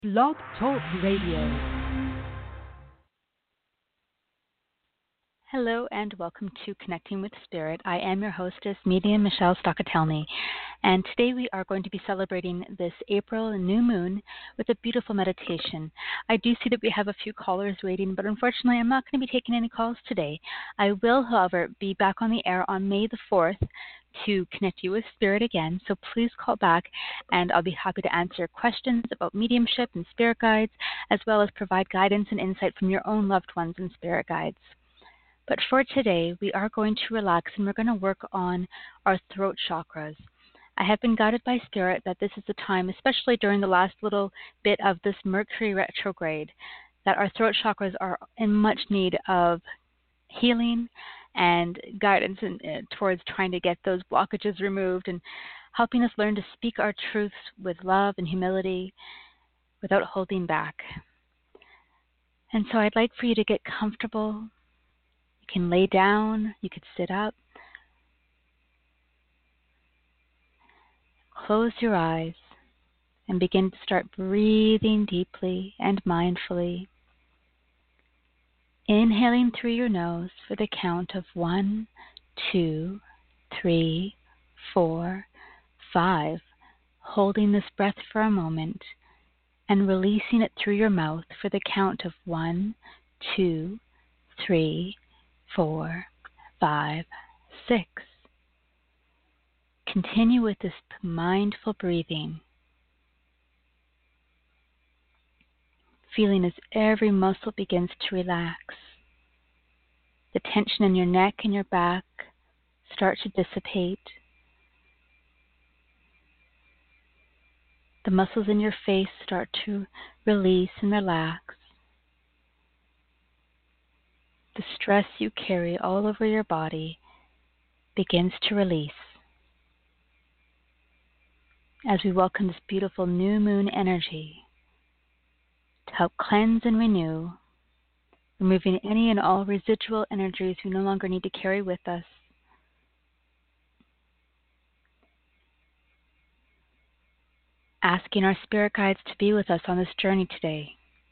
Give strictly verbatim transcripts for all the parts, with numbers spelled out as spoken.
Blog Talk Radio. Hello and welcome to Connecting with Spirit. I am your hostess, Medium Michelle Stockatelny, and today we are going to be celebrating this April new moon with a beautiful meditation. I do see that we have a few callers waiting, but unfortunately I'm not going to be taking any calls today. I will, however, be back on the air on May the fourth to connect you with Spirit again, so please call back and I'll be happy to answer questions about mediumship and spirit guides, as well as provide guidance and insight from your own loved ones and spirit guides. But for today, we are going to relax and we're going to work on our throat chakras. I have been guided by Spirit that this is the time, especially during the last little bit of this Mercury retrograde, that our throat chakras are in much need of healing and guidance in, uh, towards trying to get those blockages removed and helping us learn to speak our truths with love and humility without holding back. And so I'd like for you to get comfortable. You can lay down, you could sit up, close your eyes, and begin to start breathing deeply and mindfully. Inhaling through your nose for the count of one, two, three, four, five, holding this breath for a moment and releasing it through your mouth for the count of one, two, three, four, five, six. Continue with this mindful breathing, feeling as every muscle begins to relax. The tension in your neck and your back start to dissipate. The muscles in your face start to release and relax. The stress you carry all over your body begins to release. As we welcome this beautiful new moon energy to help cleanse and renew, removing any and all residual energies we no longer need to carry with us. Asking our spirit guides to be with us on this journey today,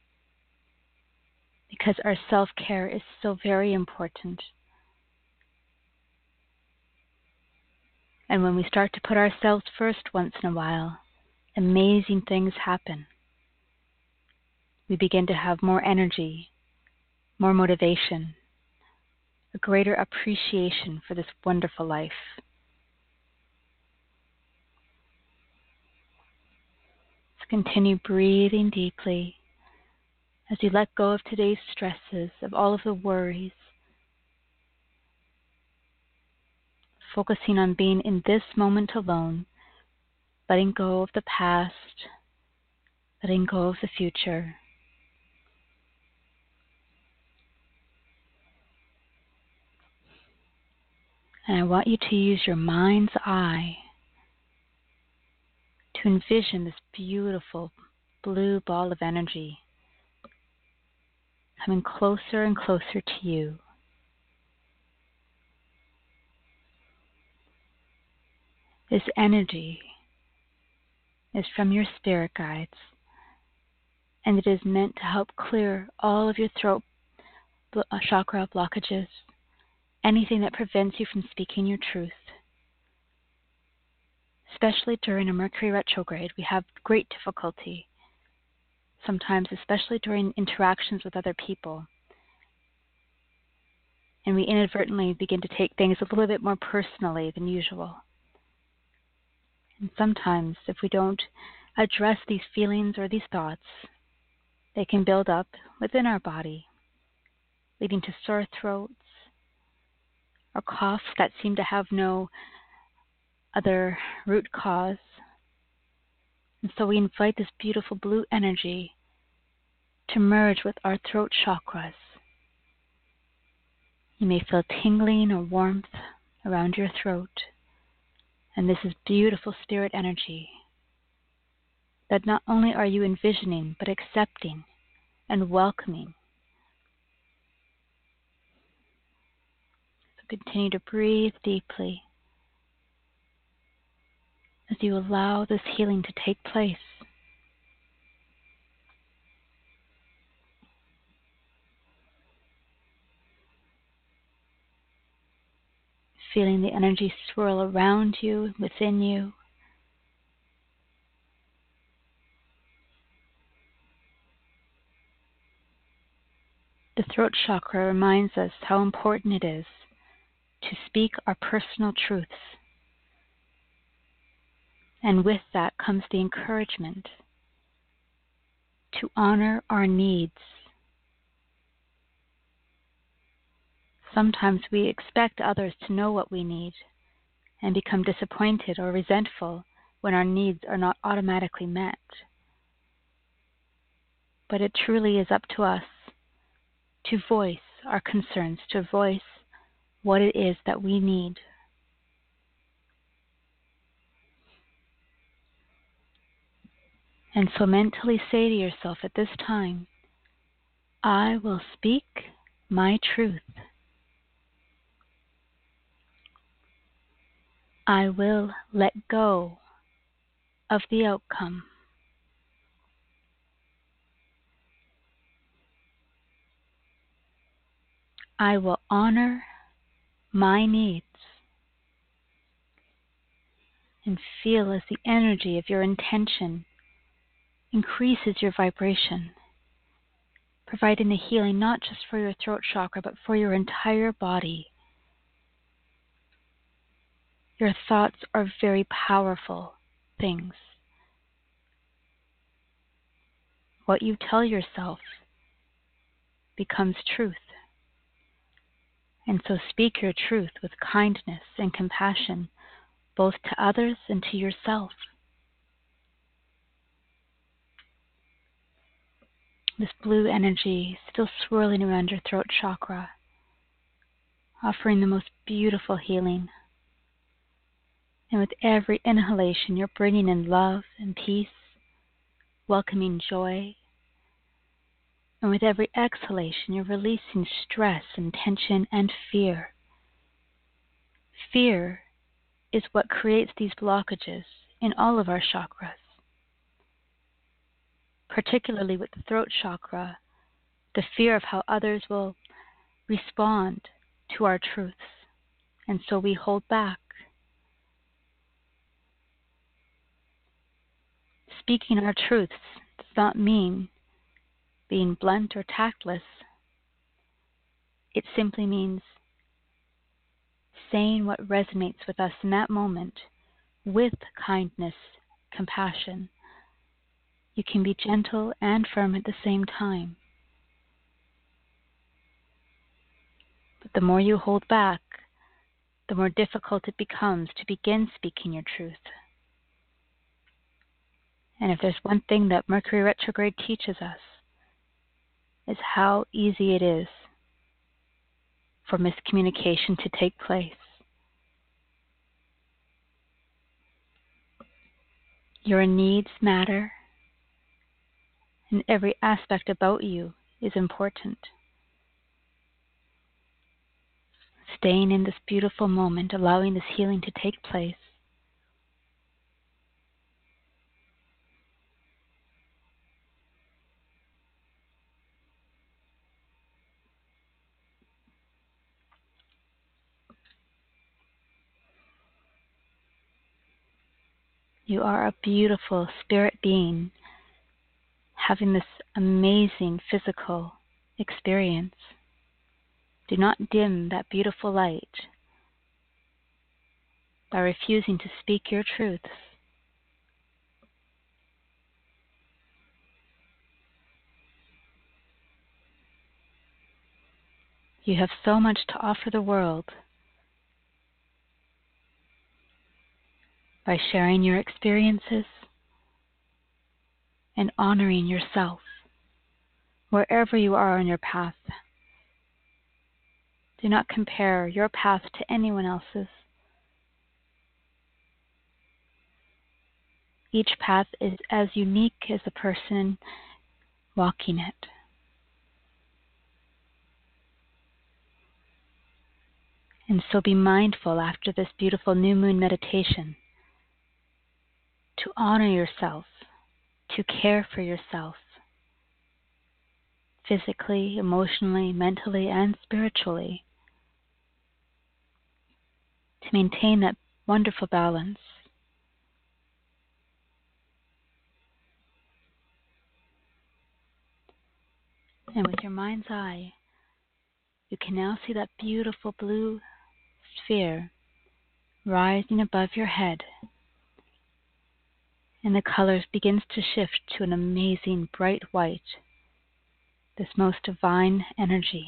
because our self-care is so very important. And when we start to put ourselves first once in a while, amazing things happen. We begin to have more energy, more motivation, a greater appreciation for this wonderful life. So continue breathing deeply as you let go of today's stresses, of all of the worries, focusing on being in this moment alone, letting go of the past, letting go of the future. And I want you to use your mind's eye to envision this beautiful blue ball of energy coming closer and closer to you. This energy is from your spirit guides, and it is meant to help clear all of your throat chakra blockages, anything that prevents you from speaking your truth. Especially during a Mercury retrograde, we have great difficulty, sometimes especially during interactions with other people. And we inadvertently begin to take things a little bit more personally than usual. And sometimes, if we don't address these feelings or these thoughts, they can build up within our body, leading to sore throats or coughs that seem to have no other root cause. And so we invite this beautiful blue energy to merge with our throat chakras. You may feel tingling or warmth around your throat. And this is beautiful spirit energy that not only are you envisioning, but accepting and welcoming. So continue to breathe deeply as you allow this healing to take place. feeling the energy swirl around you, within you. The throat chakra reminds us how important it is to speak our personal truths. And with that comes the encouragement to honor our needs. Sometimes we expect others to know what we need and become disappointed or resentful when our needs are not automatically met. But it truly is up to us to voice our concerns, to voice what it is that we need. And so mentally say to yourself at this time, I will speak my truth. I will let go of the outcome. I will honor my needs. And feel as the energy of your intention increases your vibration, providing the healing not just for your throat chakra, but for your entire body. Your thoughts are very powerful things. What you tell yourself becomes truth. And so speak your truth with kindness and compassion, both to others and to yourself. This blue energy still swirling around your throat chakra, offering the most beautiful healing. And with every inhalation, you're bringing in love and peace, welcoming joy. And with every exhalation, you're releasing stress and tension and fear. Fear is what creates these blockages in all of our chakras. Particularly with the throat chakra, the fear of how others will respond to our truths. And so we hold back. Speaking our truths does not mean being blunt or tactless. It simply means saying what resonates with us in that moment with kindness, compassion. You can be gentle and firm at the same time. But the more you hold back, the more difficult it becomes to begin speaking your truth. And if there's one thing that Mercury retrograde teaches us, is how easy it is for miscommunication to take place. Your needs matter, and every aspect about you is important. Staying in this beautiful moment, allowing this healing to take place. You are a beautiful spirit being having this amazing physical experience. Do not dim that beautiful light by refusing to speak your truths. You have so much to offer the world by sharing your experiences and honoring yourself wherever you are on your path. Do not compare your path to anyone else's. Each path is as unique as the person walking it. And so be mindful after this beautiful new moon meditation to honor yourself, to care for yourself, physically, emotionally, mentally, and spiritually. to maintain that wonderful balance. And with your mind's eye, you can now see that beautiful blue sphere rising above your head. And the colors begins to shift to an amazing bright white, this most divine energy.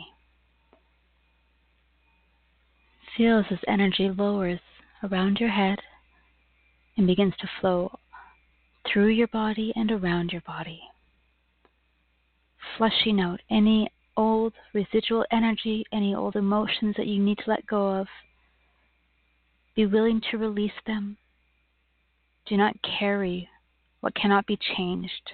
Feel as this energy lowers around your head and begins to flow through your body and around your body, flushing out any old residual energy, any old emotions that you need to let go of. Be willing to release them. Do not carry what cannot be changed.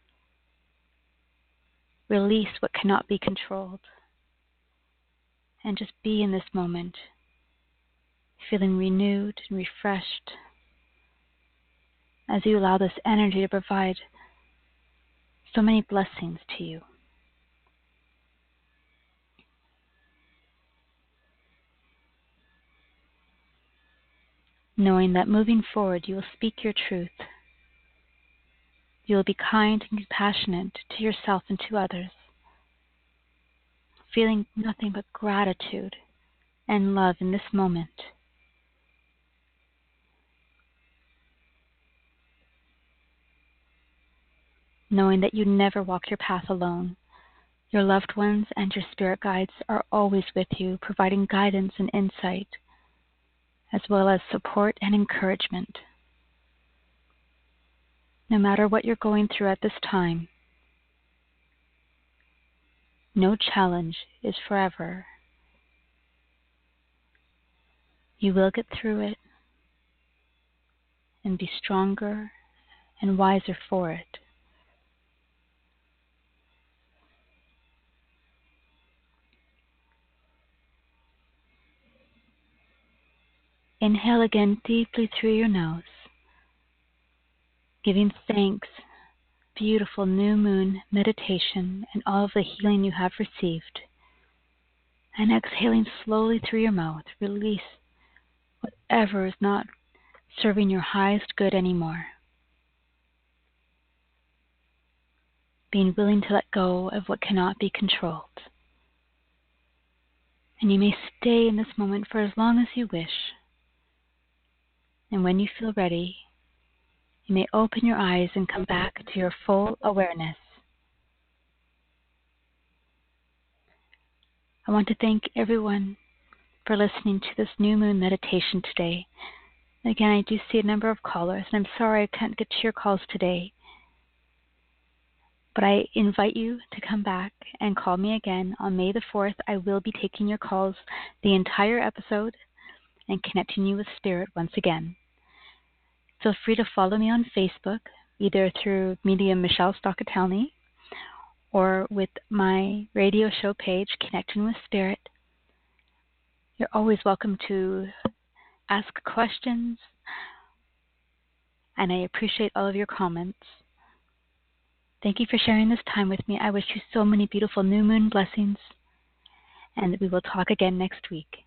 Release what cannot be controlled. And just be in this moment, feeling renewed and refreshed as you allow this energy to provide so many blessings to you. Knowing that moving forward, you will speak your truth. You will be kind and compassionate to yourself and to others, feeling nothing but gratitude and love in this moment. Knowing that you never walk your path alone. Your loved ones and your spirit guides are always with you, providing guidance and insight, as well as support and encouragement. No matter what you're going through at this time, no challenge is forever. You will get through it and be stronger and wiser for it. Inhale again deeply through your nose, giving thanks, beautiful new moon meditation and all of the healing you have received. And exhaling slowly through your mouth, release whatever is not serving your highest good anymore. Being willing to let go of what cannot be controlled. And you may stay in this moment for as long as you wish. And when you feel ready, you may open your eyes and come back to your full awareness. I want to thank everyone for listening to this new moon meditation today. Again, I do see a number of callers, and I'm sorry I can't get to your calls today. But I invite you to come back and call me again on May the fourth. I will be taking your calls the entire episode and connecting you with Spirit once again. Feel free to follow me on Facebook, either through Medium Michelle Stockatelny or with my radio show page, Connecting with Spirit. You're always welcome to ask questions, and I appreciate all of your comments. Thank you for sharing this time with me. I wish you so many beautiful new moon blessings, and we will talk again next week.